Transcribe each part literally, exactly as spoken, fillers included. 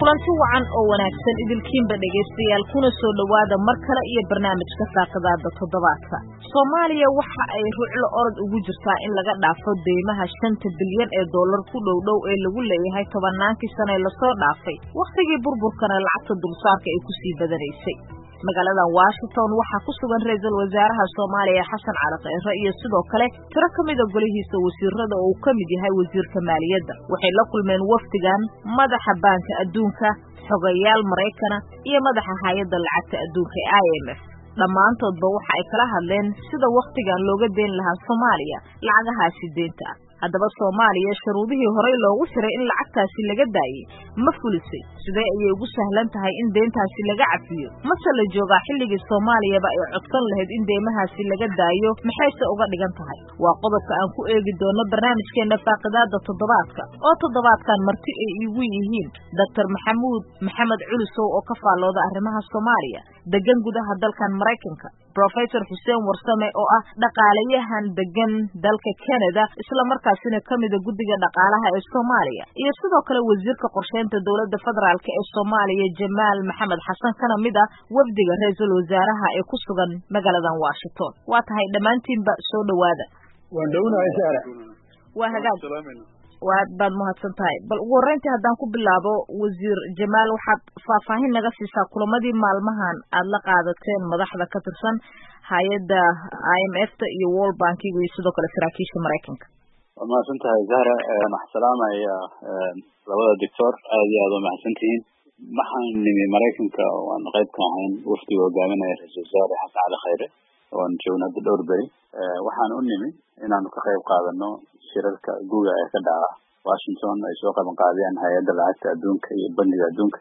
kulanti wacan oo wanaagsan idilkiinba dhageystayaal kuna soo dhawaada mar kale iyo barnaamijka saaqadaada toddobaadka. Soomaaliya waxa ay ruuclo orod ugu jirtaa in laga dhaafo deymaha shanta bilyan ee dollar ku dhow dhow ee lagu leeyahay tobannaankii sano ee lasoo dhaafay waqtigii burburkana lacagta dulsaarka ay ku sii badanaysay. magaalada Washington waxaa ku sugan ra'iisul wasaaraha Soomaaliya Xasan Cali Khayre iyo sidoo kale tiro kamid ah golihiisa wasiirada oo uu kamid yahay wasiirka maaliyadda. waxay la kulmeen wafdigan madaxa baanka adduunka, xogayaal Mareykan iyo madaxa hay'adda lacagta adduunka I M F. dhammaantoodba waxa ay kala hadleen sida waqtigan looga deyn lahaa Soomaaliya lacagahaasi deynta ah. haddaba Soomaaliya shuruudihii horey loogu xiray in lacagtaasi laga daayay ma fulisay, sidee ayay ugu sahlan tahay in deyntaasi laga cafiyo? mase la joogaa xilligii Soomaaliyaba ay codsan lahayd in deymahaasi laga daayo, maxayse uga dhigan tahay? waa qodobka aan ku eegi doono barnaamijkeena Faaqadaada Toddobaadka oo toddobaadkan marti ay igu yihiin Doctor Maxamuud Maxamed Culusow oo ka faallooda arrimaha Soomaaliya degan gudaha dalkan Mareykanka, Professor Xuseen Warsame oo ah dhaqaalayahan degan dalka Canada isla markaasina kamid ah guddiga dhaqaalaha ee Soomaaliya, iyo sidoo kale wasiirka qorsheynta dawladda federaalka ee Soomaaliya Jamaal Maxamed Xasan kana mid ah wafdiga ra'iisul wasaaraha ee ku sugan magaalada Washington. waa tahay dhamaantiinba soo dhawaada. waan dhawnahay Saara. waa hagaag waad baad mahadsan tahay. bal ugu horreyntii haddaan ku bilaabo wasiir Jamaal, waxaad faahfaahin naga siisaa kulamadii maalmahan aad la qaadateen madaxda ka tirsan hay'adda I M F ta iyo World Bank iyo sidoo kale saraakiisha Mareykanka. waa mahadsan tahay Zahra. waxaan salaamaya labada doctor, aad iyo aad u mahadsantihiin. waxaan nimi Mareykanka waan qayb ka ahayn wafdiga hogaaminaya ra'iisul wasaare Xasan Cali Khayre waan joognaa hadda dhowr beri. waxaan u nimi inaanu ka qayb qaadano shirarka guuga ee ka dhaca Washington ay soo qaban qaadeen hay'adda lacagta adduunka iyo bangiga adduunka.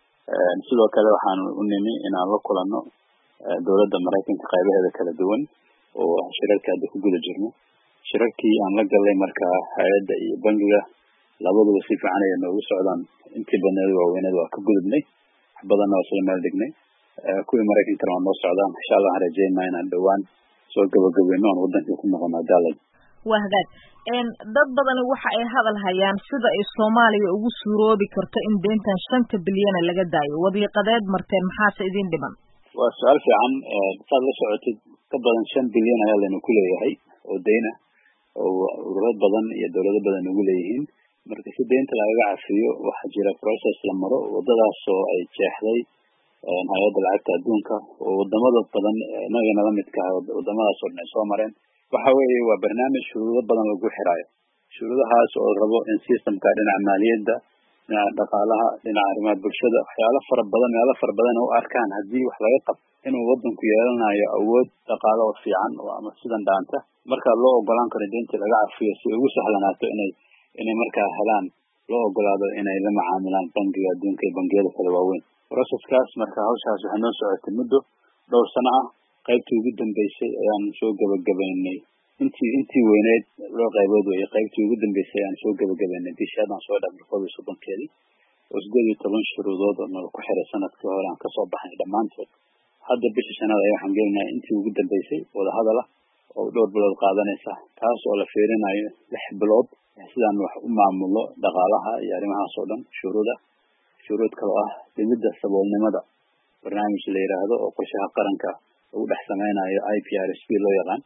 sidoo kale waxaan u nimi inaan la kulanno dawladda Mareykanka qaybaheeda kala duwan oo shirarka hadda ku guda jirno. shirarkii aan la galay markaa hay'adda iyo bangiga labaduba si fiican ayay noogu socdaan. intii badneed waaweyneed waa ka gudubnay, wax badanna waa isla meel dhignay. kuwii Mareykankana waa noo socdaan. insha Allah waxaan rajeynayaa inaan dhowaan soo gabagabeyno aan waddanka ku noqono daalad. waa hagaag. dad badan waxa ay hadal hayaan sida ay Soomaaliya ugu suuroobi karto in deyntan shanta bilyan laga daayo. wadiiqadeed marteen maxaase idin dhiman? waa su'aal fiican. saad la socotid ka badan shan bilyan ayaa laynu ku leeyahay oo deyn ah oo ururad badan iyo dawlado badan ugu leeyihiin. marka si deynta lagaga cafiyo waxaa jira process la maro, wadadaas oo ay jeexday hay'adda lacagta adduunka oo wadamada badan inagana la midka ah wadamadaas oo dhan soo mareen. waxa weeye waa barnaamij shuruudo badan lagu xiraayo. shuruudahaas oo rabo in systemka dhinaca maaliyadda, dhinaca dhaqaalaha, dhinaca arrimaha bulshada, waxyaalo fara badan meelo fara badan u arkaan haddii wax laga qabto inuu waddanku yeelanayo awood dhaqaale oo fiican oo ama sidan dhaanta markaa loo ogolaan karo deynta laga cafiyo si ugu sahlanaato inay inay markaa helaan loo ogolaado inay la macaamilaan bangiga adduunka iyo bangiyada kale waaweyn. processkaas marka hawshaas waxay noo socotay muddo dhowr sano ah. qaybtii ugu dambeysay ayaan soo gabagabaynay intii intii weyneed loo qaybood weeye. qaybtii ugu dambeysay ayaan soo gabagabaynay bishii haddaan soo dhaafnay kow iyo soddonkeedii oo sideed iyo toban shuruudood oo nala ku xiray sanadkii hore aan kasoo baxnay dhammaantood. hadda bishii shanaad ayaa waxaan gelinayaa intii ugu dambeysay wadahadal ah oo dhowr bilood qaadanaysa, taas oo la fiirinayo lix bilood sidaan wax u maamulo dhaqaalaha iyo arrimahaas oo dhan. shuruuda shuruud kale oo ah dhimidda saboolnimada, barnaamij la yiraahdo oo qorshaha qaranka ugu dhex sameynayo I P R S P loo yaqaan,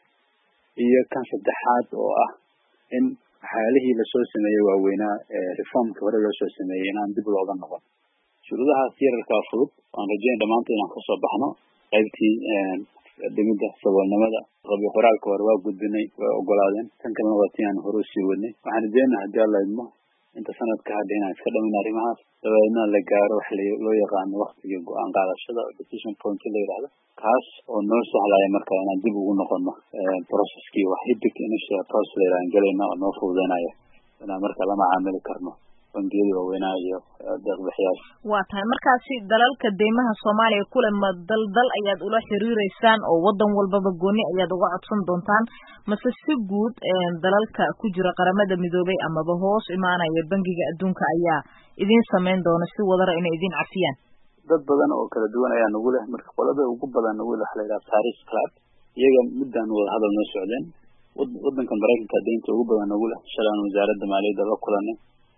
iyo kan saddexaad oo ah in xaalihii lasoo sameeyey waaweynaa ee reformka hore loo soo sameeyey inaan dib looga noqon. shuruudahaas yararkaa fudud waan rajeyn dhammaantood inaan kasoo baxno. qaybtii dhimidda saboolnimada qabi qoraalka hore waa gudbinay, way ogolaadeen. tan kalena waa tii aan hore usii wadnay. waxaan rajeynayaa haddii alla idmo inta sanadka hadda inaan iska dhamin arrimahaas dabeedna la gaaro wax loo yaqaano waqtigii go-aan qaadashada decision point la yidhaahdo, kaas oo noo sahlaya marka inaan dib ugu noqono processkii wax hidig initial process la yidhahan galayna oo noo fududeynaya inaan marka la macaamili karno bangiyada waaweynaa iyo deeq-bixiyaasha. waa tahay markaasi dalalka deymaha Soomaaliya kule ma dal dal ayaad ula xiriireysaan oo waddan walbaba gooni ayaad uga codsan doontaan, mase si guud dalalka ku jira qaramada midoobay amaba hoos imaanaya bangiga adduunka ayaa idin sameyn doona si wadara inay idin cafiyaan? dad badan oo kala duwan ayaa nagu leh. marka qolada ugu badan nagu leh la yidhaha Paris Club, iyaga muddaan wada hadal noo socdeen. waddanka Mareykanka deynta ugu badan nagu leh shalaan wasaaradda maaliyadda la kulanay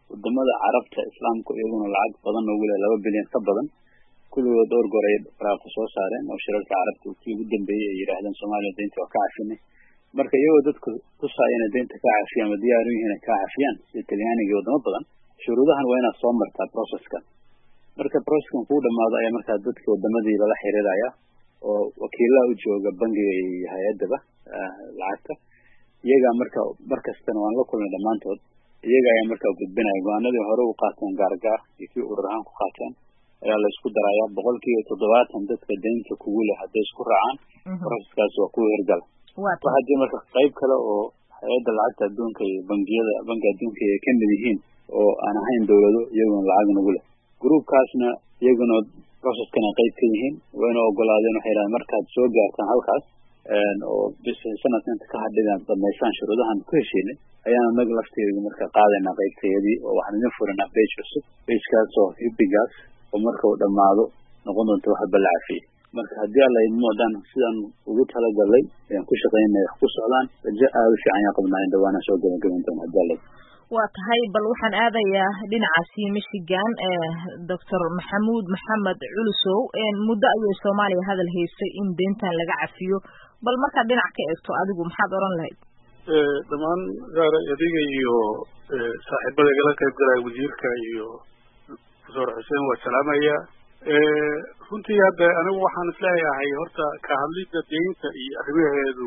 wadamada carabta islaamku iyaguna lacag badan ugu leh laba bilyan ka badan kulligood dhowr goor ay raafo soo saareen oo shirarka carabta kii ugu dambeeyey ay yidhaahdeen soomaaliya deynta waa ka cafinay marka iyagoo dadku tusaaya inay deynta ka cafiyaan ama diyaar u yihiin ay ka cafiyaan sida talyaaniga iyo wadamo badan shuruudahan waa inaad soo martaa processkan marka processkan kuu dhamaado ayaa markaa dadka wadamadii lala xiriiraya oo wakiilaha u jooga bangiga iyo hay-adaba lacagta iyagaa marka markastana waan la kulnay dhammaantood iyaga ayaa markaa gudbinaya go-aanadii hore u qaateen gaargaar iyo kii urur ahaan ku qaateen ayaa la isku darayaa boqolkiiba toddobaatan dadka deynta kugu leh hadday isku raacaan processkaas waa kuwa hirgala waxaa jira marka qayb kale oo hay-adda lacagta adduunka iyo bangiyada bangi adduunka ay ka mid yihiin oo aan ahayn dawlado iyaguna lacag nagu leh groupkaasna iyaguna processkana qayb ka yihiin wayna ogolaadeen waxay yidhahdeen markaad soo gaartaan halkaas oo bis sanadka inta ka hadhidaan damaysaan shuruudahan ku heshiinay ayaan anaga lafteedu marka qaadaynaa qaybteedii oo waxaan idin furanaa bage cusub bagekaas oo hibigaas oo marka uu dhamaado noqon doonta wax bala cafiyey marka haddii alla idmo dhan sidaan ugu talagalay ayaan ku shaqaynay wax ku socdaan rajo aada u fiican yaa qabnaa in dhawaana soo gabagabayn doona haddii alla waa tahay bal waxaan aadayaa dhinacaasi Michigan doctor Maxamuud Maxamed Culusow muddo ayay Soomaaliya hadal haysay in deyntan laga cafiyo bal marka dhinac ka eegto adigu maxaad oran lahayd ee dhamaan gaar adiga iyo saaxiibada kala qayb galay wasiirka iyo Professor Xuseen waa salaamaya ee runtii hadda anigu waxaan isleeyahay horta ka hadlida deynta iyo arrimaheedu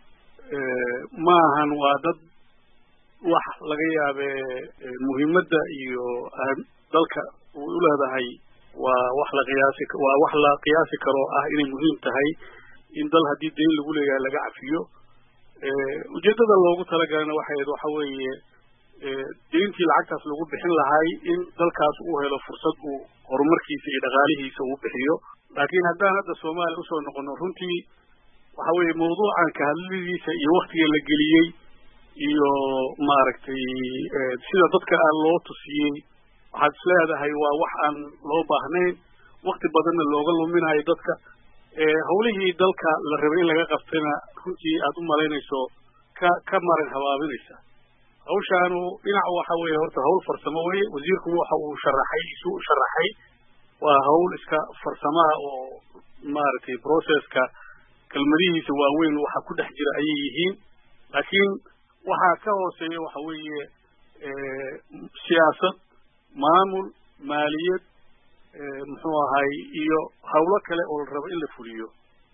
ee ma ahan waa dad wax laga yaabe muhiimadda iyo dalka uu u leedahay waa wax la qiyaasi waa wax la qiyaasi karo ah inay muhiim tahay in dal haddii deyn lagu leeyahay laga cafiyo ee ujeedada loogu talagalana waxay waxa weeye ee deyntii lacagtaas lagu bixin lahay in dalkaas uu helo fursad uu horumarkiisa iyo dhaqaalihiisa uu bixiyo laakiin haddaan hadda Soomaaliya u soo noqono runtii waxa weeye mawduucan ka hadlidiisa iyo waqtiga la geliyay iyo maaragtay sida dadka aan loo tusiyay waxaad isleedahay waa wax aan loo baahnayn waqti badanna looga luminayo dadka ee hawlihii dalka la rabay in laga qabtana runtii aad u malaynayso ka ka marin habaabinaysa hawshaanu dhinac waxa weeye horta hawl farsamo weeye wasiirku waxa uu sharaxay isu sharaxay waa hawl iska farsamaha oo maaragtay processka kalmadihiisa waaweyn waxa ku dhex jira ayay yihiin laakiin waxaa ka hooseeya waxa weeye siyaasad maamul maaliyad muxuu ahay iyo hawlo kale oo la rabo in la fuliyo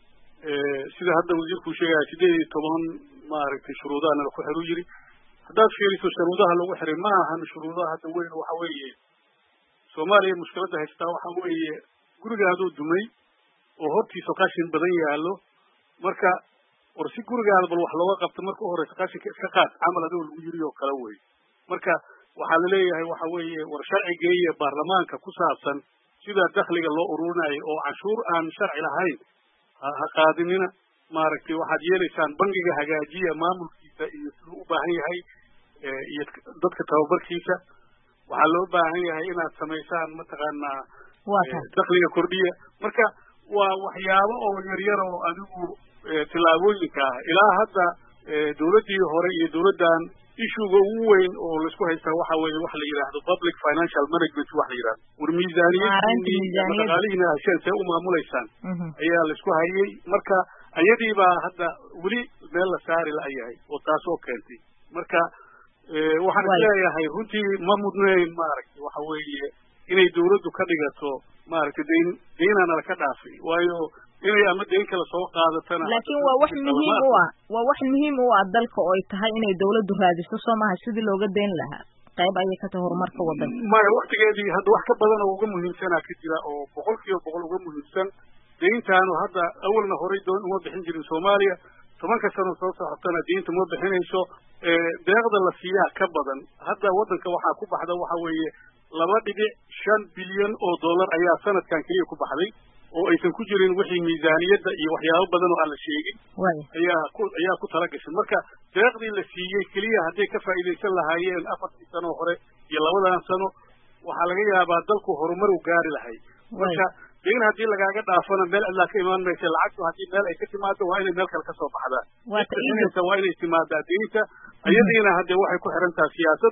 sida hadda wasiirku sheegay sideed iyo toban maaragtay shuruudaha la ku xiru yiri haddaad fiiriso shuruudaha lagu xiray ma ahan shuruudaha hadda weyn waxa weeye Soomaaliya mushkiladda haysta waxa weeye gurigaadoo dumay oo hortiisa qashin badan yaalo marka war si gurigaada bal wax looga qabto marka hore qashinka iska qaad camal adoo lagu yiri oo kala way marka waxa la leeyahay waxa weeye war sharciga iyo baarlamaanka ku saabsan sida dakhliga loo ururinayo oo cashuur aan sharci lahayn ha qaadinina maaragtay waxaad yeelaysaan bangiga hagaajiya maamulkiisa iyo siduu u baahan yahay iyo dadka tababarkiisa waxaa loo baahan yahay inaad samaysaan mataqaanaa dakhliga kordhiya marka waa waxyaabo oo yaryar oo adigu tilaabooyinka ah ilaa hadda dawladdii hore iyo dawladdan ishuga ugu weyn oo la isku haystaa waxa weeye wax la yiraahdo public financial management wax la yiraahdo war miisaaniyadda dhaqaalihiina hasheen see u maamulaysaan ayaa la isku hayay marka ayadii baa hadda weli meel la saari la yahay oo taas oo keentay marka waxaan isleeyahay runtii ma mudnayn maaragtay waxa weeye inay dawladdu ka dhigato maaragtay deyn deynana la ka dhaafay waayo inay ama deyn kala soo qaadatana laakiin waa wax muhiim u ah waa wax muhiim u ah dalka oo ay tahay inay dawladdu raadiso Soomaha sidii looga deyn lahaa qayb ayay ka tahay horumarka waddanka ma waqtigeedii hadda wax ka badan oo uga muhiimsan ka jira oo boqolkiiba boqol uga muhiimsan deyntaanu hadda awalna horay doon uma bixin jirin Soomaaliya tobanka sano soo socotana deynta ma bixinayso ee deeqda la siiyaa ka badan hadda waddanka waxa ku baxda waxa weeye laba dhibic shan bilyan oo dollar ayaa sanadkan kaliya ku baxday oo aysan ku jirin wixii miisaaniyadda iyo waxyaabo badan oo aan la sheegin ayaa ku ayaa ku tala gashay marka deeqdii la siiyay kaliya hadday ka faa'iideysan lahaayeen afartii sano hore iyo labadan sano waxaa laga yaabaa dalku horumar u gaari lahay marka deyn haddii lagaaga dhaafana meel cidlaa ka imaan maysa lacagtu haddii meel ay ka timaado waa inay meel kale ka soo baxdaa waa inay timaadaa deynta ayadiina hadde waxay ku xiran tahay siyaasad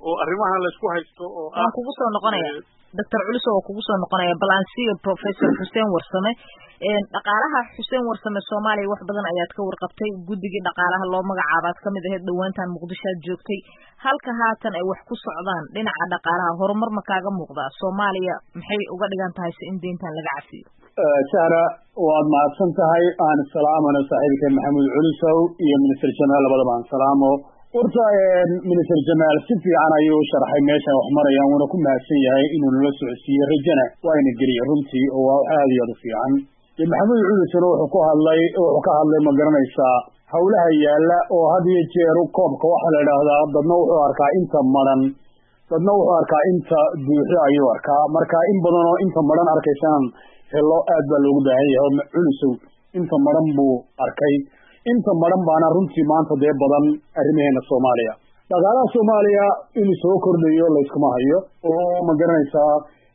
oo arrimahan la isku haysto oo aan kugu soo noqonaya doctor Culus oo kugu soo noqonaya balansiyo professor Hussein Warsame ee dhaqaalaha Hussein Warsame Soomaaliya wax badan ayaad ka warqabtay guddiga dhaqaalaha loo magacaabaad kamid ahayd dhawaantan Muqdisho joogtay halka haatan ay wax ku socdaan dhinaca dhaqaalaha horumar ma kaaga muuqda Soomaaliya maxay uga dhigan tahay in deyntan laga cafiyo Sara waad mahadsan tahay aan salaamana saaxiibka Maxamed Culusow iyo Minister Jamaal labadaba aan salaamo horta Minister Jamaal si fiican ayuu sharaxay meesha wax marayaan wana ku mahadsan yahay inuu nala socodsiiyo rajana waa in geliyo runtii oo waa aad iyo aad u fiican Maxamed Culusow wuxuu ku hadlay wuxuu ka hadlay ma garanaysaa hawlaha yaala oo had iyo jeer koobka waxa la yiraahdaa dadna wuxuu arkaa inta maran dadna wuxuu arkaa inta buuxda ayuu arkaa marka in badan oo inta maran arkaysan hello aad baa loogu baahan yahay Culusow inta maran buu arkay inta maran baana runtii maanta dee badan arrimaheena Soomaaliya dhaqaalaha Soomaaliya inuu soo kordhayo la iskuma hayo oo ma garanaysaa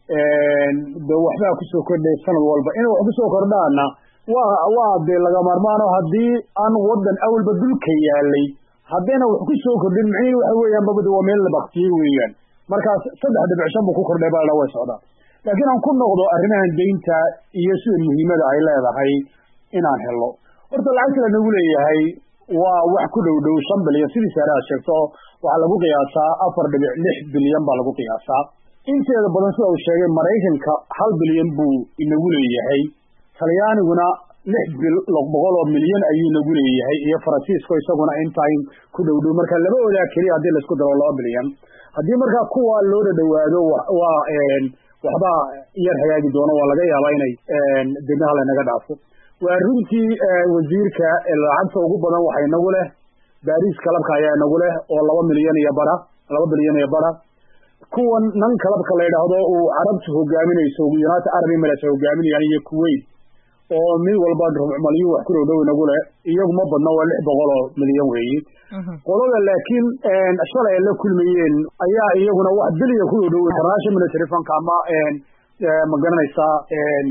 een dee waxba ku soo kordhay sanad walba inuu wax ku soo kordhaana waa waa dee laga marmaano haddii aan wadan awalba dulka yaalay haddana wax ku soo kordhin macnaheedu waxa weeyaan babadu waa meel la baqtiyay weeyaan markaas saddex dhibic shan buu ku kordhay baa la way socdaa laakiin aan ku noqdo arrimahan deynta iyo sida muhiimada ay leedahay inaan helo horta lacagta la nagu leeyahay waa wax ku dhow dhow shan bilyan sidii Saaraa sheegto waxa lagu qiyaasaa afar dhibic lix bilyan baa lagu qiyaasaa inteeda badan sida uu sheegay Mareykanka hal bilyan buu inagu leeyahay Talyaaniguna lix boqol oo milyan ayuu nagu leeyahay iyo Faransiiska isaguna intaan ku dhow dhow marka laba odaa kaliya hadii la isku daro laba bilyan hadii marka kuwa loo dhawaado waa een waxba yar hagaagi doono waa laga yaabaa inay een dinaha la naga dhaafo waa runtii wasiirka lacagta ugu badan waxay nagu leh Paris kalabka ayaa nagu leh oo laba milyan iyo bara laba bilyan iyo bara kuwan nan kalabka la yiraahdo oo Arabtu hogaaminayso United Arab Emirates hogaaminayaan iyo Kuwait oo mid walba maliyuu wax ku dhow nagu leh iyagu ma badna waa lix boqol oo milyan weeyi qolada laakiin een shalay la kulmayeen ayaa iyaguna wax bilyan ku dhow International Monetary Fund kama een ma garanaysaa een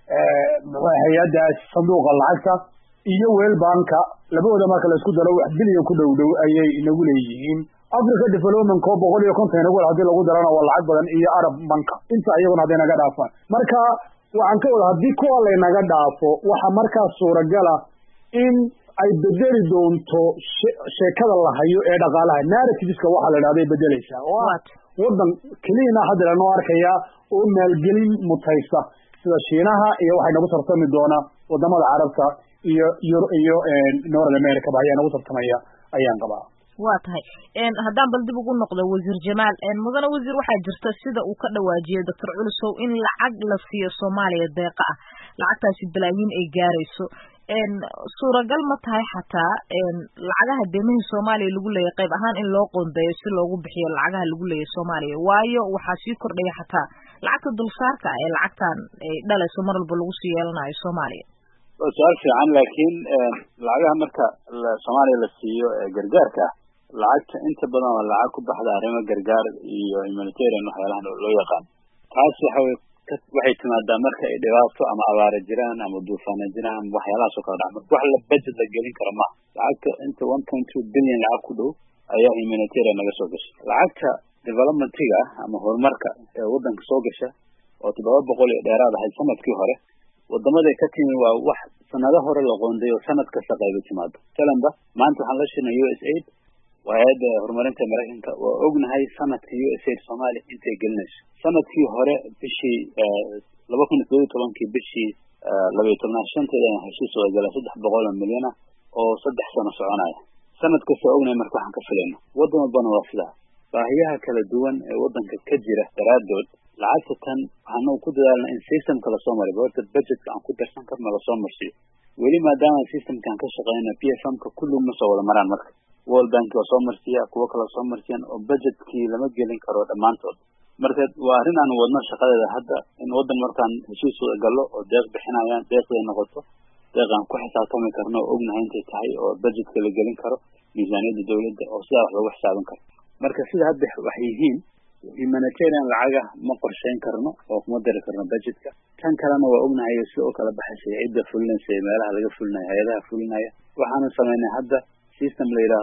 hay'adda sanduuqa lacagta iyo World Bank labadooda marka la isku daro wax bilyan ku dhow dhow ayay inagu leeyihiin Africa Development ko boqol iyo konton inagu hadii lagu darana waa lacag badan iyo Arab Bank inta ayaguna hadii naga dhaafaan marka waxaan ka wada hadii kuwa la naga dhaafo waxa markaa suuragal ah in ay bedeli doonto sheekada la hayo ee dhaqaalaha narrative-ka waxa la yiraahdo bedelaysa wadan kaliya hadda la noo arkaya oo maalgelin mutaysa sida Shiinaha iyo waxay nagu tartami doona wadamada Carabta iyo iyo North America baa ay nagu tartamaya ayaan qabaa waa tahay een haddaan bal dib ugu noqdo wasiir Jamaal een mudane wasiir waxa jirta sida uu ka dhawaajiyay doctor Culusow in lacag la siiyo Soomaaliya deeqa ah lacagtaasi bilaayin ay gaarayso een suuragal ma tahay xataa een lacagaha deemaha Soomaaliya lagu leeyahay qayb ahaan in loo qoondeeyo si loogu bixiyo lacagaha lagu leeyahay Soomaaliya waayo waxa sii kordhaya xataa lacagta dulsaarka ee lacagtan ay dhalayso mar walba lagu sii yeelanayo Soomaaliya su'aal fiican laakiin lacagaha marka Soomaaliya la siiyo gargaarka lacagta inta badan waa lacag ku baxda arrimo gargaar iyo humanitarian waxyaalahan loo yaqaan taas waxay timaadaa marka ay dhibaato ama abaar jiraan ama duufaan jiraan ama waxyaalahaas oo kala dhacdo wax la budget la gelin karo ma lacagta inta one point two billion lacag ku dhow ayaa humanitarian naga soo gashay lacagta development-iga ama horumarka ee wadanka soo gasha oo todoba boqol iyo dheeraad ahayd sanadkii hore wadamada ka timi waa wax sanado hore la qoondeeyo sanad kasta qayb timaado talamba maanta waxaan la shirnay U S A I D وهذا هرمونات Mareykanka waa ognahay sanadkii U S A I D Soomaaliya intay gelinayso sanadkii hore bishii laba kun iyo toban iyo toban bishii laba iyo toban shanteeda heshiis oo galay saddex boqol oo milyan oo saddex sano soconaya sanad kasta ognahay marka waxaan ka filayno wadamo badan waa sida baahiyaha kala duwan ee wadanka ka jira daraadood lacagta tan waxaan ku dadaalnaa in systemka la soo mariyo horta budgetka aan ku darsan karno la soo marsiyo weli maadaama systemkan ka shaqeynaa P F M-ka kullu ma soo wada maraan marka World Bank waa soo marsiya kuwa kala soo marsiyan oo budgetkii lama gelin karo dhamaantood marka waa arrin aan wadno shaqadeeda hadda in wadan markaan heshiis wada galo oo deeq bixinayaan deeqday noqoto deeqan ku xisaabtami karno ognahay intay tahay oo budgetka la gelin karo miisaaniyadda dawladda oo sidaa wax loogu xisaabin karo marka sida hadda wax yihiin humanitarian lacaga ma qorsheyn karno oo kuma dari karno budgetka kan kalena waa ognahay sidoo kala baxay cidda fulinaysa meelaha laga fulinayo hay'adaha fulinaya waxaanu sameynay hadda system la yiraahdo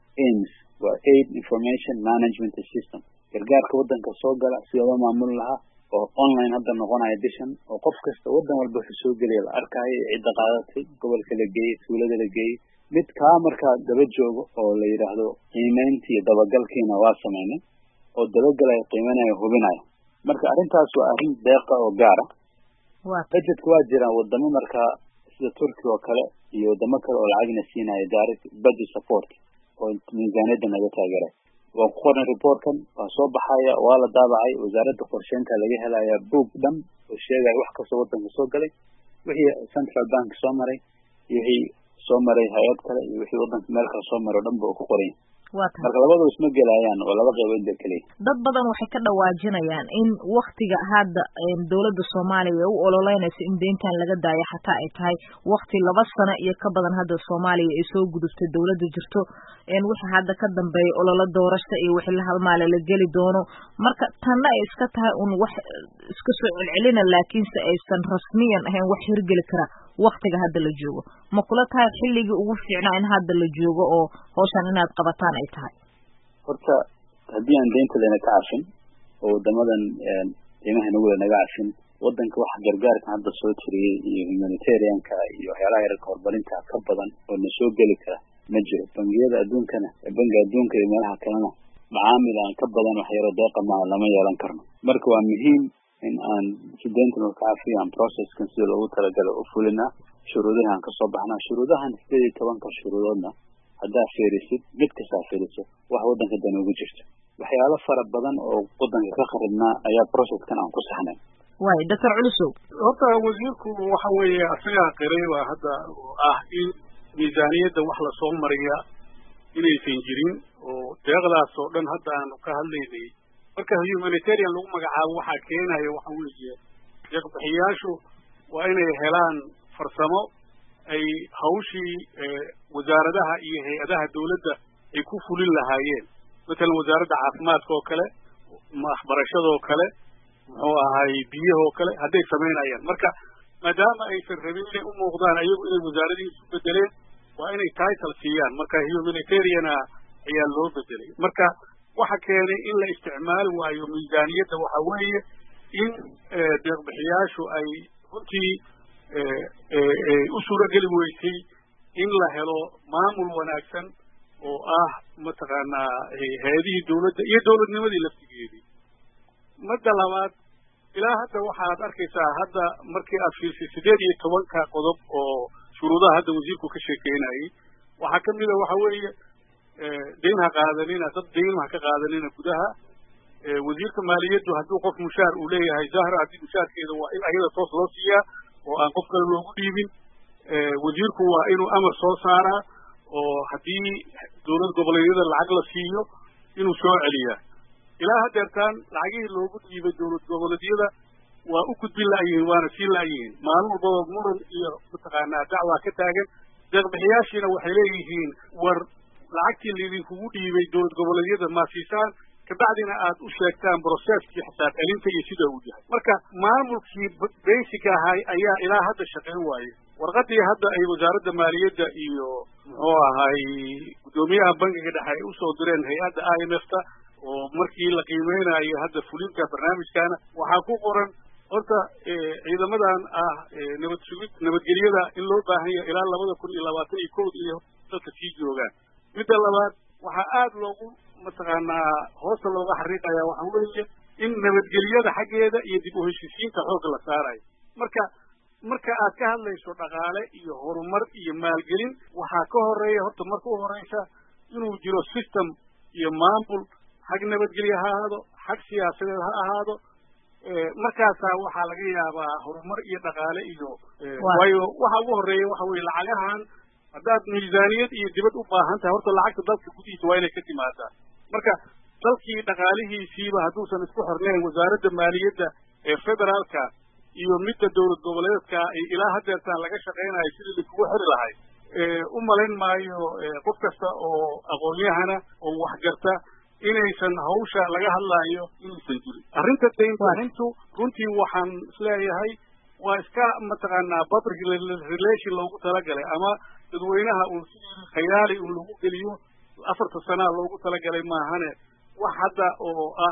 aims waa aid information management system gargaarka waddanka soo gala sida loo maamuli lahaa oo online hadda noqonaya bishan oo qof kasta waddan walba wuxuu soo gelaya la arkaayo cidda qaadatay gobolka la geeyey tuulada la geeyey mid kaa markaa daba joogo oo la yidhaahdo qiimeyntii iyo dabagalkiina waa sameynay oo dabagalaya qiimeynaya hubinaya marka arrintaas waa arrin deeqa oo gaara budgetka waa jiraan wadamo markaa sida turkiga oo kale iyo wadamo kale oo lacagna siinaya direct budget support oo miisaaniyadda naga taageeray waan ku qornay reportkan waa soo baxaya waa la daabacay wasaaradda qorsheynta laga helayaa buug dhan oo sheegaya wax kastoo waddanka soo galay wixii central bank soo maray iyo wixii soo maray hay-ad kale iyo wixii waddanka meel kale soo maray o dhan ba uu ku qoran marka labadu isma gelayaan oo laba qaybood ba keliya dad badan waxay ka dhawaajinayaan in waktiga hadda dowladda Soomaaliya u ololeynayso in deyntan laga daayo xataa ay tahay waqti laba sano iyo ka badan hadda Soomaaliya ay soo gudubtay dowladda jirto in wixii hadda ka dambeeyay olole doorasho iyo wixii la halmaale la geli doono marka tanna ay iska tahay un wax iska soo celcelina laakiin se aysan rasmiyan ahayn wax hirgeli kara waqtiga hadda la joogo ma kula tahay xilligii ugu fiicnaa in hadda la joogo oo hawshan inaad qabataan ay tahay horta haddii aan deynta lena ka cafin oo wadamadan qiimaha nagu naga cafin waddanka wax gargaarkan hadda soo tiriyey iyo humanitarianka iyo waxyaalaha yararka horumarinta ka badan oo na soo geli kara ma jiro bangiyada adduunkana bangiga adduunka iyo meelaha kalena macaamil aan ka badan wax yaro deeqa ma lama yeelan karno marka waa muhiim in aan si deynta loo ka cafiyo aan processkan sida loogu talagalo u fulinaa shuruudaha aan kasoo baxnaa shuruudahan sideed iyo tobanka shuruudoodna haddaa fiirisid mid kastaa fiiriso wax waddanka dan ugu jirto waxyaalo fara badan oo waddanka ka kharibnaa ayaa processkan aan ku saxnay waay doctor Culusow horta wasiirku waxa weeye asagaa qiray waa hadda ah in miisaaniyadda wax la soo mariya inaysan jirin oo deeqdaas oo dhan hadda aanu ka hadlaynay marka humanitarian lagu magacaabo waxaa keenaya waxa weeye deeq-bixiyaashu waa inay helaan farsamo ay hawshii wasaaradaha iyo hay-adaha dawladda ay ku fulin lahaayeen matalan wasaaradda caafimaadka oo kale waxbarashada oo kale muxuu ahay biyaha oo kale hadday samaynayaan marka maadaama aysan rabin inay u muuqdaan ayagu inay wasaaradii isu bedeleen waa inay title siiyaan marka humanitariana ayaa loo bedelay marka waxa keenay in la isticmaali waayo miisaaniyadda waxa weeye in deeq-bixiyaashu ay runtii u suurageli weysay in la helo maamul wanaagsan oo ah mataqaanaa hay-adihii dawladda iyo dawladnimadii laftigeedii madda labaad ilaa hadda waxaad arkaysaa hadda markii aad fiirsay sideed iyo tobanka qodob oo shuruudaha hadda wasiirku ka sheekeynayay waxaa ka mid a waxa weeye deyn ha qaadanina dad deyn ha ka qaadanina gudaha wasiirka maaliyaddu hadduu qof mushaar uu leeyahay zahra haddii mushaarkeeda waa in ayada toos loo siiyaa oo aan qof kale loogu dhiibin wasiirku waa inuu amar soo saaraa oo haddii dawlad goboleedyada lacag la siiyo inuu soo celiyaa ilaa haddeertaan lacagihii loogu dhiibay dawlad goboleedyada waa u gudbin la'yihiin waana siin la'yihiin maalin walbaba muran iyo mataqaanaa dacwaa ka taagan deeq-bixiyaashiina waxay leeyihiin war lacagtii laydinkugu dhiibay dawlad goboleedyada ma siisaan kabacdina aad u sheegtaan processkii xisaab celinta iyo sida uu yahay marka maamulkii basic ahay ayaa ilaa hadda shaqayn waaye warqadii hadda ay wasaaradda maaliyadda iyo muxuu ahay guddoomiyaha bangiga dhexe ay usoo direen hay-adda I M F ta oo markii la qiimeynayo hadda fulinta barnaamijkaana waxaa ku qoran horta ciidamadan ah nabad sugid nabadgelyada in loo baahan yahay ilaa labada kun iyo labaatan iyo kowda iyo dadka sii joogaan midda labaad waxaa aad loogu mataqaanaa hoosta looga xariiqayaa waxa weeye in nabadgelyada xaggeeda iyo dib u heshiisiinta xoogga la saarayo marka marka aad ka hadlayso dhaqaale iyo horumar iyo maalgelin waxaa ka horeeya horta marka u horeysa inuu jiro system iyo maamul xag nabadgelye ha ahaado xag siyaasadeed ha ahaado markaasaa waxaa laga yaabaa horumar iyo dhaqaale iyo waayo waxa ugu horeeya waxa weeye lacagahan haddaad miisaaniyad iyo dibad u baahan tahay horta lacagta dalka gudihiisa waa inay ka timaadaa marka dalkii dhaqaalihiisiiba hadduusan isku xirnayn wasaaradda maaliyadda ee federaalka iyo midda dawlad goboleedka ilaa haddeertaan laga shaqaynayo sidii laiskugu xiri lahay u malayn maayo qof kasta oo aqoon-yahana oo waxgarta inaysan hawsha laga hadlaayo inaysan jirin arrinta daynbixintu runtii waxaan isleeyahay waa iska mataqaanaa public relation loogu talagalay ama dadweynaha uu sidii khayaali uu lagu geliyo afarta sanaa loogu talagalay maahane wax hadda oo ah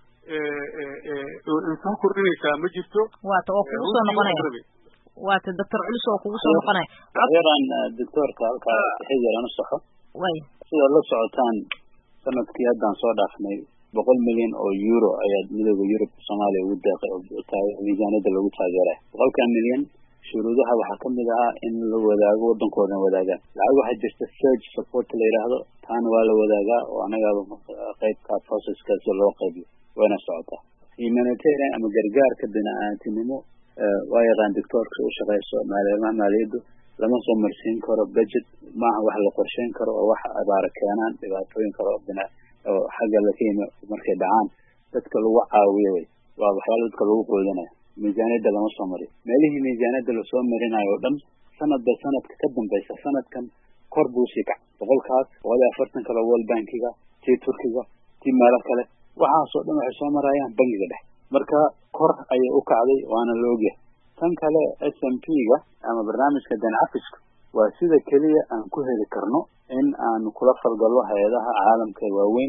soo kordhinaysaa ma jirto. waata oo kugu soo noqonaya waata doctor culus oo kugu soo noqonaya yaraan doctorka halkaa xijiraan u saxo way sida la socotaan sanadkii haddaan soo dhaafnay boqol milyan oo euro ayaa midowga Yurub Soomaaliya ugu deeqay oo miisaaniyada lagu taageeray boqolka milyan shuruudaha waxaa ka mid ah in la wadaago wadankooda wadaagaan lacag waxaa jirta surge support la yiraahdo taana waa la wadaagaa oo anaga qaybka processkaas loo qaybiyo wayna socotaa humanitarian ama gargaarka bini'aadantinimo waa yaqaan doctorka u shaqeyso maalimaha maaliyaddu lama soo marsiin karo budget maaha wax la qorsheyn karo oo wax abaar keenaan dhibaatooyin karo bina oo xagga la keeno markay dhacaan dadka lagu caawiyo way waa waxyaalo dadka lagu qoodanayo miisaaniyada lama soo mariyo meelihii miisaaniyada la soo marinayo oo dhan sanadba sanadka ka dambaysa sanadkan kor buu sii kacay boqolkaas boqol iyo afartan kale World Bankiga tii Turkiga tii meelo kale waxaasoo dhan waxay soo marayaan bangiga dhexe marka kor ayay u kacday waana la ogyahay tan kale S M P-ga ama barnaamijka dan cafiska waa sida keliya aan ku heli karno in aan kula falgalno hay'adaha caalamka waaweyn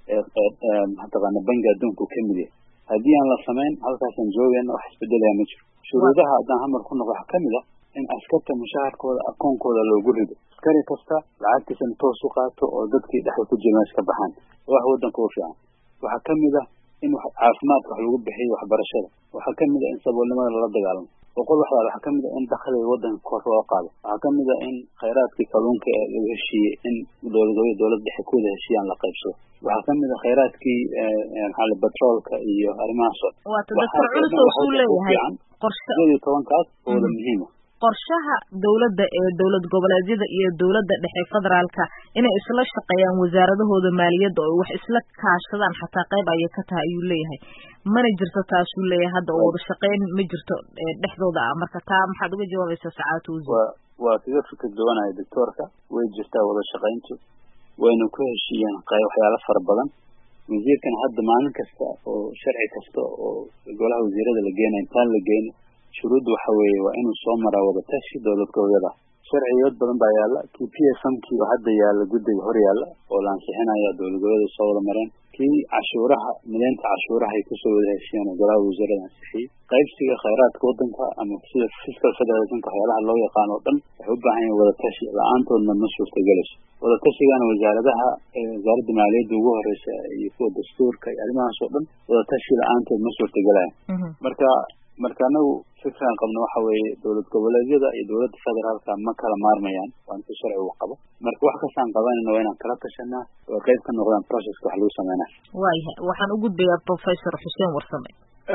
ee mataqaana bangiga adduunka ka mid yahay haddii aan la samayn halkaasaan joogayna wax isbedelaya ma jiro shuruudaha haddaan hamar ku noqo waxaa ka mid ah in askarta mushaharkooda akoonkooda loogu rido askari kasta lacagtiisa in toos u qaato oo dadkii dhexda ku jira iska baxaan wax waddanka u fiican waxaa ka mid ah in caafimaadka wax lagu bixiyo waxbarashada waxaa ka mid ah in saboolnimada lala dagaalamo boqol waxyaal waxaa ka mid ah in dakhliga waddanka kor loo qaado waxaa ka mid ah in khayraadkii kalluunka ee lagu heshiiyey in dowladooda dowlad dhexe ku wada heshiiyaan la qaybsado waxaa ka mid ah khayraadkii maxaa la batroolka iyo arrimahaas oo waata doctor culus oo leeyahay qorshe tobankaas oo wada muhiim ah qorshaha dawladda ee dawlad goboleedyada iyo dawladda dhexe federaalka inay isla shaqeeyaan wasaaradahooda maaliyadda oo wax isla kaashadaan xataa qayb ay ka tahay ayuu leeyahay mana jirto taas uu leeyahay hadda oo wada shaqeyn ma jirto dhexdooda marka taa maxaad uga jawaabaysaa saacad uu waa waa fiiro fikir duwanaya doctorka way jirtaa wada shaqeyntu wayna ku heshiiyeen qayb waxyaalo fara badan wasiirkan hadda maalin kasta oo sharci kasta oo golaha wasiirada la geenay intaan la geeyay shuruud waxa weeye waa inuu soo maraa wada tashi dawlad goboleedyada sharciyood badan baa yaala kii P S M-kii oo hadda yaala guddiga hor yaala oo la ansixinayo dawlad goboleedyada soo wada mareen kii cashuuraha mideynta cashuuraha ay kusoo wada heshiiyeen golaha wasiirada ansixiyay qaybsiga khayraadka waddanka ama sida fiscal federalismka waxyaalaha loo yaqaan oo dhan waxay u baahan yihiin wada tashi la-aantoodna ma suurtagelayso wada tashigana wasaaradaha wasaaradda maaliyadda ugu horeysa iyo kuwa dastuurka iyo arrimahaas oo dhan wada tashi la-aantood ma suurtagelayan marka marka anagu fikran qabno waxa weeye dawlad goboleedyada iyo dawladda federaalka ma kala maarmayaan waa inta sharcigu qabo marka wax kastaan qabanayna waa inaan kala tashanaa oo qayb ka noqdaan processka wax lagu sameynaa waayahay waxaan u gudbayaa professor Xuseen Warsame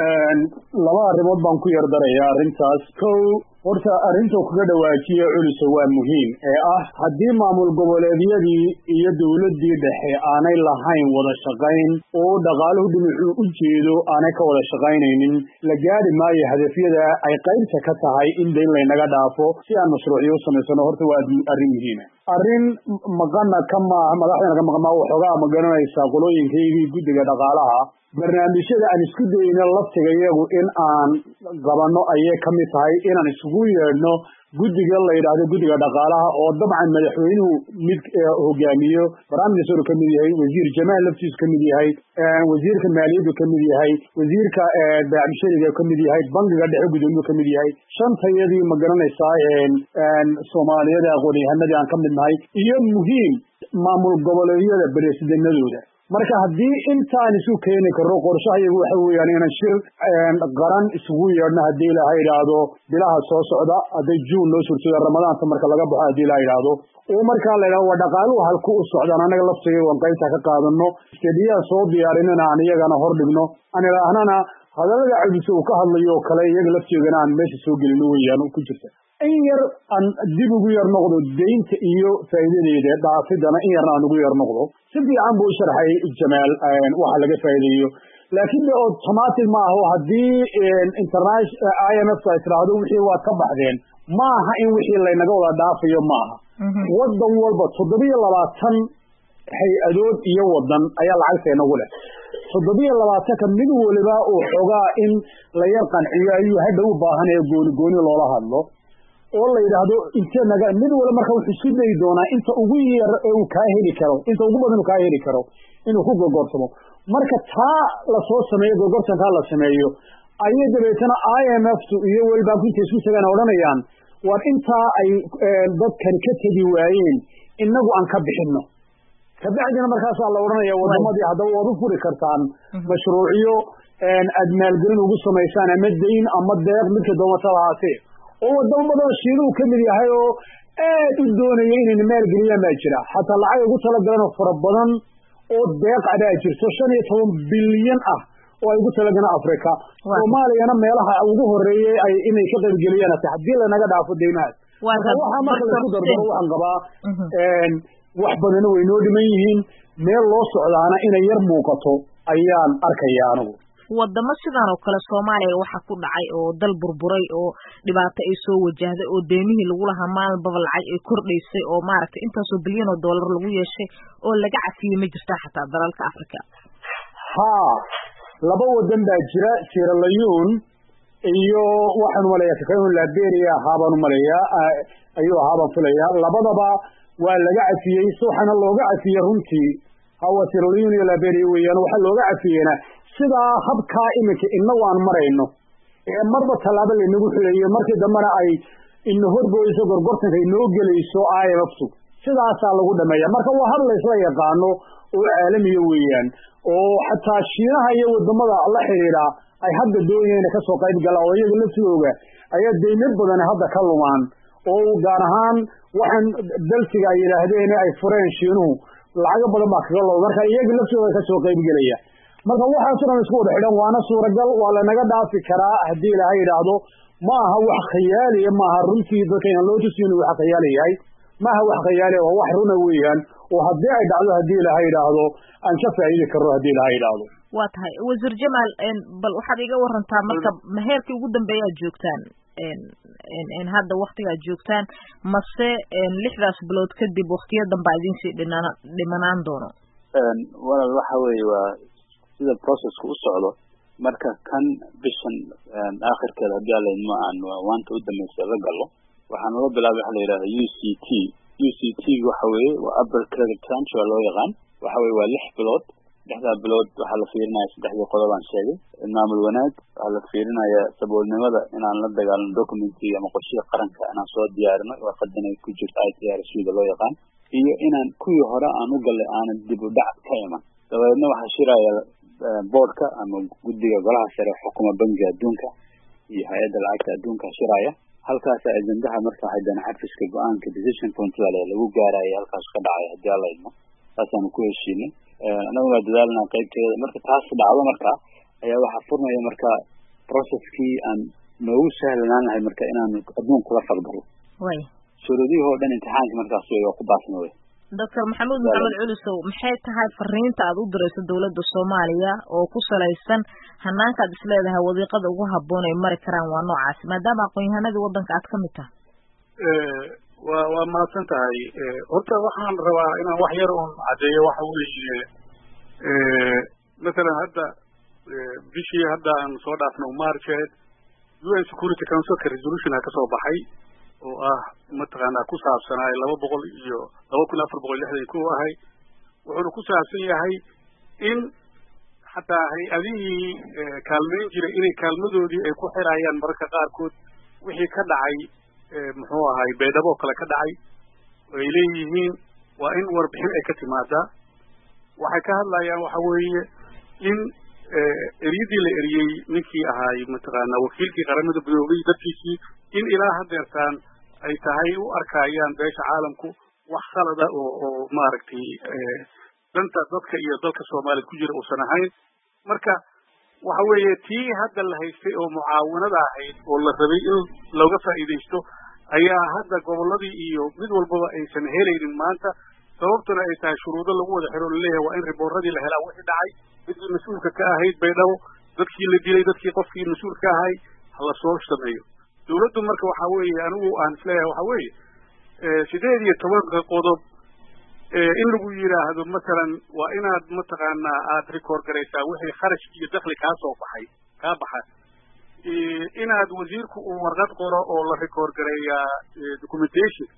laba arrimood baan ku yardarayaa arrintaas kow horta arrinta kaga dhawaajiya culus waa muhiim ee ah haddii maamul goboleedyadii iyo dawladdii dhexe aanay lahayn wada shaqayn oo dhaqaaluhu dhinacu u jeedo aanay ka wada shaqaynaynin la gaari maayo hadafyada ay qaybta ka tahay in dayn laynaga dhaafo si aan mashruucyo u samaysano horta waa arrin muhiima arrin maqana ka maaha madaxdana ka maqan maaha waxoogaa ma garanaysaa qolooyinkaygii guddiga dhaqaalaha barnaamijyada aan isku dayno laftiga iyagu in aan qabanno ayay ka mid tahay inaan isugu yeedhno guddiga la yidhaahdo guddiga dhaqaalaha oo dabcan madaxweynuhu mid hogaamiyo prime minister ka mid yahay wasiir jamaal laftiisu ka mid yahay wasiirka maaliyaddu ka mid yahay wasiirka baacbishariga ka mid yahay bangiga dhexe gudoomiyuu ka mid yahay shantayadii ma garanaysaa soomaaliyada aqoon-yahanadii aan ka mid nahay iyo muhiim maamul goboleedyada beresidentadooda marka haddii intaan isu keeni karno qorshahayagu waxa weeyaan inaan shir qaran isugu yeedhno haddii ilaha yidhaahdo bilaha soo socda hadday juun loo suurtooda ramadaanta marka laga baxo haddii ilaha yidhaahdo oo markaa la yidhahdo waa dhaqaaluhu halku u socdaan annaga laftiga waan qaybta ka qaadano stadiyaa soo diyaarinana aan iyagana hor dhigno aan idhaahnana hadallada cabdise uu ka hadlayo oo kale iyaga laftigana aan meesha soo gelino weeyaan ku jirta in yar aan dib ugu yar noqdo deynta iyo faa'iidadeeda dhaafidana in yarna aan ugu yar noqdo si fiican buu sharxay Jamaal waxa laga faa'iideeyo laakiin de automatic ma aha haddii international I M F ay tiraahdo wixii waa ka baxdeen ma aha in wixii laynaga wada dhaafayo ma aha waddan walba toddobiyo labaatan hay-adood iyo waddan ayaa lacagteena ugu leh toddobiyo labaatanka mid waliba uu xogaa in la yar qanciyo ayuu hadda u baahan ee gooni gooni loola hadlo oo la yidhaahdo intee naga mid wala marka wuxuu isku dayi doonaa inta ugu yar ee uu kaa heli karo inta ugu badan uu kaa heli karo inuu ku gorgortamo marka taa lasoo sameeyo gorgortankaa la sameeyo ayay dabeetana I M F tu iyo World Bank inta isku tagaan odhanayaan war intaa ay dadkan ka tegi waayeen inagu aan ka bixinno kabacdina markaasaa la odhanaya wadamadii haddaba waad u furi kartaan mashruuciyo aad maalgelin ugu samaysaan ama dayn ama deeq midka doonata lahaatee oo wadamo badan shiinuhu ka mid yahay oo aad u doonaya inayna maalgeliyaan baa jira xataa lacag ugu talagalan oo fara badan oo deeq adaa jirto shan iyo toban bilyan ah oo ay ugu talagalaan Afrika Soomaaliyana meelaha ugu horeeyay ay inay ka qaybgeliyaan haddii la naga dhaafo deymahaas waxa marka la ku dardaro waxaan qabaa wax badan way noo dhiman yihiin meel loo socdaana inay yar muuqato ayaan arkayaa anigu wadamo sidan oo kale Soomaaliya waxa ku dhacay oo dal burburay oo dhibaato ay soo wajahday oo deemihii lagu lahaa maalba lacag ay kordhaysay oo maaragtay intaas oo bilyan oo dollar lagu yeeshay oo laga cafiyay ma jirta xataa dalalka Afrika ha laba wadan baa jira Sierra Leone iyo waxaan u maleeyaa Kenya Liberia haabaan u maleeyaa ayuu haabaan filayaa labadaba waa laga cafiyay waxaana looga cafiyay runtii hawa Sierra Leone iyo Liberia weeyaan waxa looga cafiyayna sida habka iminka inagu aan marayno ee marba talaabo la inagu xireeyo markii dambana ay in horgooyso gorgortanka inoo gelayso I M F tu sidaas lagu dhameeyaa marka waa hab la isla yaqaano oo caalami weeyaan oo xataa Shiinaha iyo wadamada la xiriira ay hadda doonayeen ka soo qayb galaan oo iyaga laftigooda ayaa deynad badan hadda ka lumaan oo gaar ahaan waxaan dalsiga ay yiraahdeen ay fureen Shiinuhu lacag badan baa kaga loo marka iyaga laftigooda ka soo qayb galaya marka waxa suran isku wada xidhan waana suuragal waa la naga dhaafi karaa hadii la yiraahdo ma aha wax khiyaali ma aha runtii dadka loo tusino wax khiyaali yahay ma aha wax khiyaali oo wax runa weeyaan oo hadii ay dhacdo hadii la yiraahdo aan ka faa'iido karo hadii la yiraahdo waa tahay wasiir Jamaal bal waxaad iga warantaa marka maheerkii ugu dambeeyay joogtaan in in hadda waqtiga joogtaan mase lixdaas bilood kadib waqtiyo dambe idin si dhimanaan doono een walaal waxa weeye waa sida process-ku u socdo marka kan bishan aakhirkeeda hadii la idmo aan waanta u dhameysay la galo waxaan la bilaabay waxa la yiraahdo U C T U C T waxa weeye waa upper credit tranche oo loo yaqaan waxa weeye waa lix bilood lixda bilood waxa la fiirinayaa saddexdii qodob aan sheegay maamul wanaag waxa la fiirinayaa saboolnimada inaan la dagaalano documentary ama qorshe qaranka inaan soo diyaarino warqadan ay ku jirto I T R sida loo yaqaan iyo inaan kuwii hore aan u galay aan dib u dhac ka iman dabeedna waxa shiraya boardka ama guddiga golaha sare xukuumadda bangiga adduunka iyo hay'adda lacagta adduunka shiraya halkaas ajendaha marka ay dana xafiiska go'aanka decision point lagu gaaray halkaas ka dhacay hadii la idmo taasaan ku heshiinay anagu waa dadaalna qaybteeda marka taas dhacdo marka ayaa waxa furmaya marka processkii aan noogu sahlanaanahay marka inaan adduun kula falgalo way shuruudihii oo dhan imtixaanka markaas way ku baasnay Doctor Maxamed Maxamed Culusow maxay tahay fariinta aad u dirayso dawladda Soomaaliya oo ku salaysan hanaanka aad isleedahay wadiiqada ugu habboon ee mari karaan waa noocaas maadaama aqoon-yahanada wadanka aad ka mid tahay ee waa waa mahadsan tahay horta waxaan rabaa inaan wax yar oo cadeeyo waxa weeye ee mesela hadda bishii hadda aan soo dhaafno Marcheed U N Security Council resolution ka soo baxay oo ah mataqaana ku saabsanay laba boqol iyo laba kun afar boqol lixdan ku ahay wuxuu ku saabsan yahay in hataa hay'adihii kaalmeyn jiray inay kaalmadoodii ay ku xirayaan marka qaarkood wixii ka dhacay muxuu ahay beedabo kale ka dhacay ay leeyihiin waa in warbixin ay ka timaada waxay ka hadlayaan waxa weeye in eriyadii la eriyay ninkii ahay mataqaana wakiilkii qaramada midoobay dadkiisii in ilaa hadeertaan ay tahay u arkayaan beesha caalamku wax khalad ah oo oo maaragtay danta dadka iyo dalka Soomaaliya ku jira oo san ahayn marka waxa weeye tii hadda la haystay oo mucaawanada ahayd oo la rabay in looga faa'iideysto ayaa hadda goboladii iyo mid walbaba aysan helaynin maanta sababtuna ay tahay shuruudo lagu wada xiro leeyahay waa in riboorradii la helaa wixii dhacay dadkii mas'uulka ka ahayd baydhabo dadkii la dilay dadkii qofkii mas'uulka ahay hala soo sameeyo dawladdu marka waxa weeye anigu aan isleeyahay waxa weeye sideed iyo toban qodob in lagu yiraahdo masalan waa inaad mataqaana aad record garaysaa wixii kharash iyo dakhli ka soo baxay ka baxay inaad wasiirku uu warqad qoro oo la record gareeyaa documentation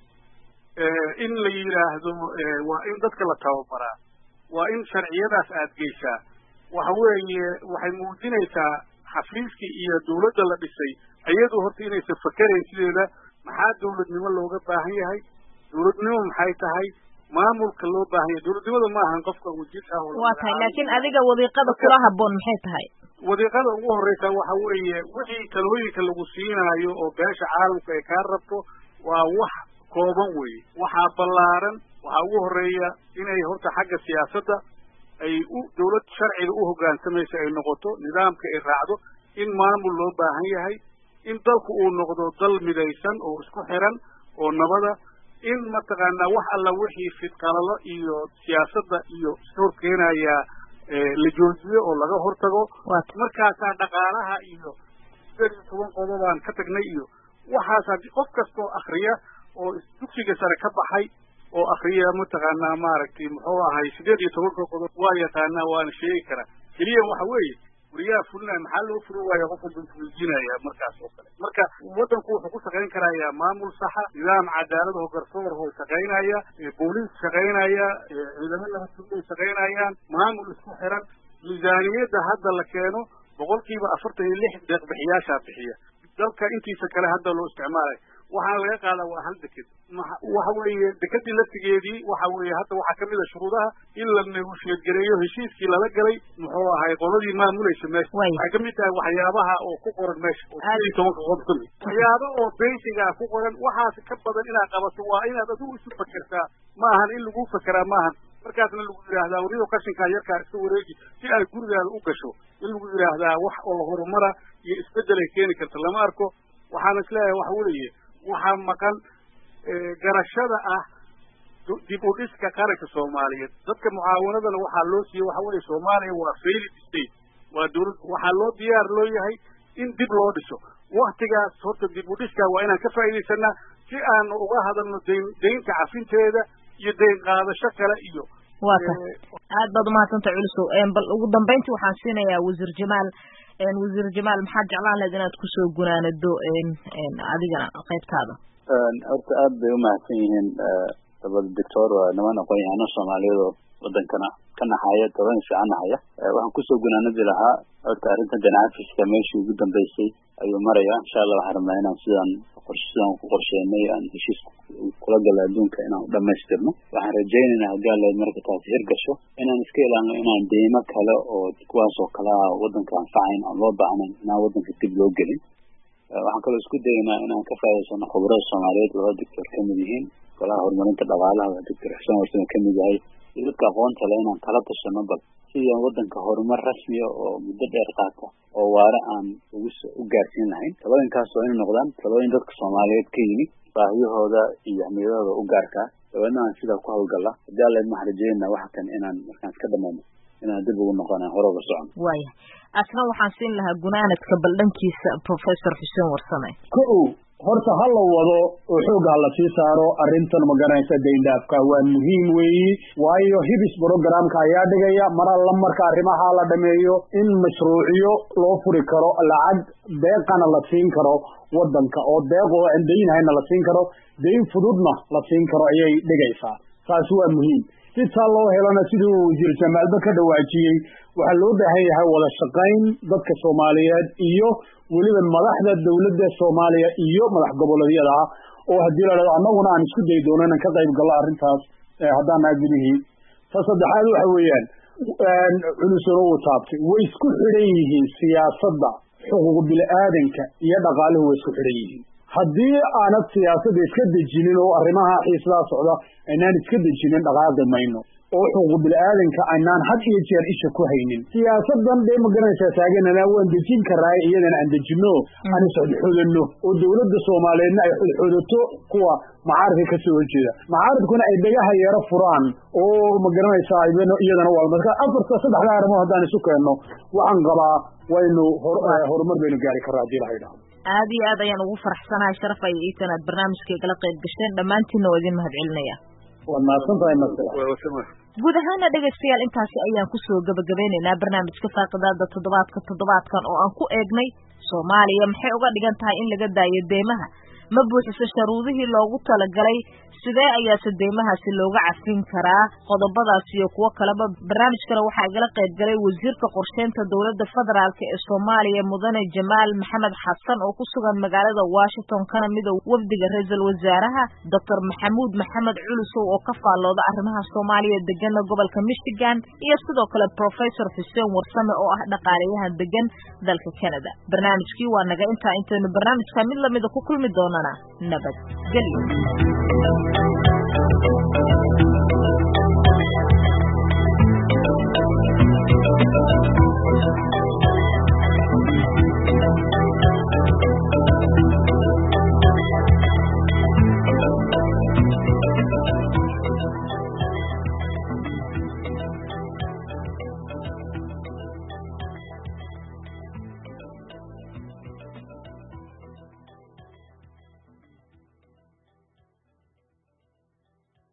in la yidhaahdo waa in dadka la tababaraa waa in sharciyadaas aad geysaa waxa weeye waxay muujinaysaa xafiiskii iyo dawladda la dhisay iyadu horta inaysan fakerayn sideeda maxaa dawladnimo looga baahan yahay dawladnimo maxay tahay maamulka loo baahan yahay dawladnimada ma ahan qofka wasiirka ah waa tahay laakiin adiga wadiiqada kula habboon maxay tahay wadiiqada ugu horreysa waxa weeye wixii talooyinka lagu siinaayo oo beesha caalamka ay kaa rabto waa wax kooban weeye waxaa ballaaran waxaa ugu horreeya inay horta xagga siyaasadda ay u dawlad sharciga u hoggaansamayso ay noqoto nidaamka ay raacdo in maamul loo baahan yahay in dalku uu noqdo dal midaysan oo isku xiran oo nabada in mataqaanaa wax alla wixii fidqalalo iyo siyaasadda iyo ishor keenaya la joojiyo oo laga hortago markaasaa dhaqaalaha iyo sideed iyo toban qodobaan ka tagnay iyo waxaas haddii qof kastoo akriya oo dugsiga sare ka baxay oo akriya mataqaanaa maaragtay muxuu ahay sideed iyo tobanka qodob waa yaqaanaa waana sheegi karaa keliya waxa weeye wariyaha fulinaya maxaa loo furi waaya qofka buntuujinaya markaas oo kale marka waddanku wuxuu ku shaqayn karayaa maamul saxa nidaam cadaalad oo garsoor oo shaqaynaya booliis shaqaynaya ciidamo nabadgelyo shaqaynayaan maamul isku xiran miisaaniyadda hadda la keeno boqolkiiba afartan iyo lix deeq bixiyaashaa bixiya dalka intiisa kale hadda loo isticmaalay waxaana laga qaadaa waa hal deked waxa weeye dekedii laftigeedii waxa weeye hadda waxaa kamid a shuruudaha in la negotiate gareeyo heshiiskii lala galay muxuu ahay qoladii maamulaysa meesha waxay kamid tahay waxyaabaha oo ku qoran meesha oo sideed iyo tobanka qodob kamid waxyaaba oo basiga ku qoran waxaas ka badan inaad qabato waa inaad adigu isu fakertaa ma ahan in lagu fakeraa maahan markaasna lagu yidhaahdaa warido qashinkaa yarkaa iska wareegi si ay gurigaada u gasho in lagu yidhaahdaa wax oo horumara iyo isbeddel ay keeni karta lama arko waxaana isleeyahay waxa weeye waxaa maqan garashada ah dib u dhiska qaranka soomaaliyeed dadka mucaawanadana waxaa loo siiyey waxa weeye soomaaliya waa failed state waa dawlad waxaa loo diyaar loo yahay in dib loo dhiso waktigaas horta dib u dhiska waa inaan ka faa'iidaysanaa si aan uga hadalno dayn daynta cafinteeda iyo dayn qaadasho kale iyo waa tahay aad baad umahadsantay culisow bal ugu dambeyntii waxaan siinayaa wasiir jamaal wasiir jamaal maxaad jeclaan lahayd inaad kusoo gunaanado adigana qaybtaada horta aad bay umahadsan yihiin labada doctor waa niman aqoon-yahano soomaaliyeed oo wadankana ka naxaya toban fiican nahaya waxaan kusoo gunaanadi lahaa horta arrintan ganacsiska meeshii ugu dambeysay ayuu maraya insha allah waxaan rabnaa inaan sidaan sidaan ku qorsheynay aan heshiis kula gala adduunka inaan u dhamaystirno waxaan rajaynaynaa haddii alla marka taasi hirgasho inaan iska ilaalno inaan deymo kale oo kuwaas oo kale ah wadanka anfacayn aan loo baahnayn inaan wadanka dib loo gelin waxaan kaloo isku dayaynaa inaan ka faa'iidaysano khibrada soomaaliyeed laba doctor ka mid yihiin golaha horumarinta dhaqaalaha waa doctor xuseen warsame ka mid yahay iyo dadka aqoonta leh inaan kala tashano bal sidii aan wadanka horumar rasmiya oo muddo dheer qaata oo waare aan ugu u gaarsiin lahayn talooyinkaas oo inay noqdaan talooyin dadka soomaaliyeed ka yimid baahiyahooda iyo ahmiyadooda u gaarkaa dabeedna aan sidaa ku hawlgala haddii alla waxaan rajeynaa waxa kan inaan markaan iska dhamayno inaan dib ugu noqona hore uga socon waaya asna waxaan siin lahaa gunaanadka baldhankiisa professor xuseen warsame ko horta ha la wado oo xooga la sii saaro arrintan magaranaysa deyndaafka waa muhiim weeyi waayo hibis programka ayaa dhigaya mar alla marka arrimaha la dhameeyo in mashruuciyo loo furi karo lacag deeqana la siin karo wadanka oo deeq oo aan deynahayna la siin karo deyn fududna la siin karo ayay dhigaysaa taas waa muhiim si taa loo helana siduu wasiir jamaalba ka dhawaajiyey waxaa loo baahan yahay wada shaqayn dadka soomaaliyeed iyo weliba madaxda dawladda soomaaliya iyo madax goboleedyada oo haddii la dhahdo annaguna aan isku dayi doono inaan ka qayb gallo arrintaas haddaan nahay gudihii ta saddexaad waxa weeyaan culusuna uu taabtay way isku xidhan yihiin siyaasadda xuquuq bini-aadanka iyo dhaqaaluhu way isku xidhan yihiin haddii aanad siyaasadda iska dejinin oo arrimaha xiisadaa socda aynaan iska dejinin dhaqaaqi mayno oo xuquuq bini-aadanka aynaan had iyo jeer isha ku haynin siyaasadan dee magaranaysaa taaganana waan dejin karaa iyadana aan dejino aan isxodxodanno oo dawladda soomaaliyeedna ay xodxodato kuwa macaaridka kasoo horjeeda macaaridkuna ay dhagaha yeero furaan oo magaranaysaa iyadana waa marka afarta saddexda arrimood haddaan isu keenno waxaan qabaa waynu horumar baynu gaari karraa haddii la yidhaahdo aad iyo aad ayaan ugu faraxsanahay sharaf ay iitan aad barnaamijka igala qayb gasheen dhammaantiinna waa idin mahad celinaya waad mahadsantahay markale guud ahaana dhegaystayaal intaasi ayaan kusoo gabagabeynaynaa barnaamijka faaqidaada toddobaadka toddobaadkan oo aan ku eegnay Soomaaliya maxay uga dhigan tahay in laga daayo deymaha ma buuxiso sharuudihii loogu talagalay sidee ayaa deymahaasi looga cafin karaa qodobadaas iyo kuwa kaleba barnaamijkana waxaa igala qayb galay wasiirka qorsheynta dowladda federaalka ee Soomaaliya mudane Jamaal Maxamed Xasan oo ku sugan magaalada Washington kana mid ah wafdiga ra'iisul wasaaraha Doctor Maxamuud Maxamed Culusow oo ka faalooda arrimaha Soomaaliya degan gobolka Michigan iyo sidoo kale Professor Xuseen Warsame oo ah dhaqaalayahan degan dalka Canada barnaamijkii waa naga inta intaynu barnaamijka mid lamid ah ku kulmi doonana nabad gelyo